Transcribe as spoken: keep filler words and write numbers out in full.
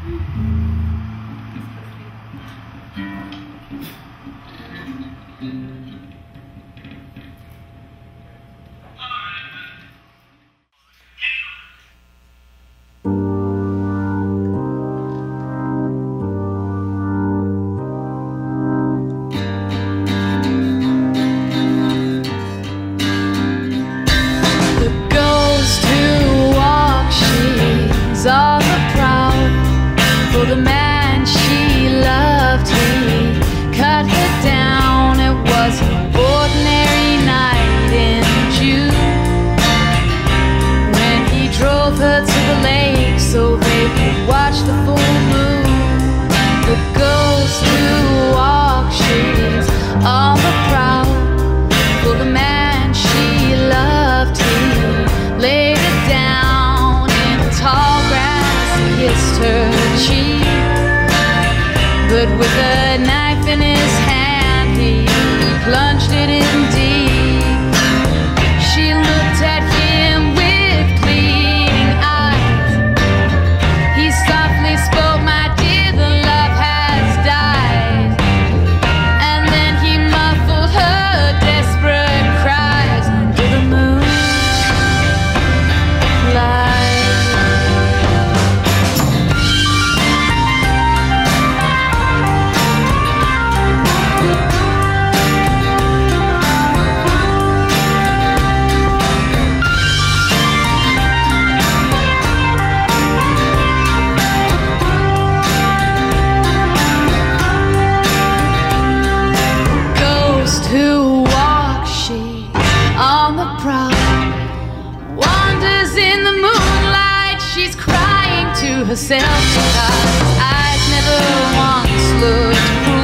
On the prowl for the man she loved, he cut her down. It was an ordinary night in June when he drove her to the lake so they could watch the full moon. The ghost who walks, she's on the prowl for the man she loved. He laid it down in tall kissed her cheek, but with a knife in his hand he plunged it in deep. She looked at him with pleading eyes. He softly spoke, "My dear, the love has died." And then he muffled her desperate cries under the moonlight. Who walks she on the prowl, wanders in the moonlight. She's crying to herself because eyes never once looked cruel.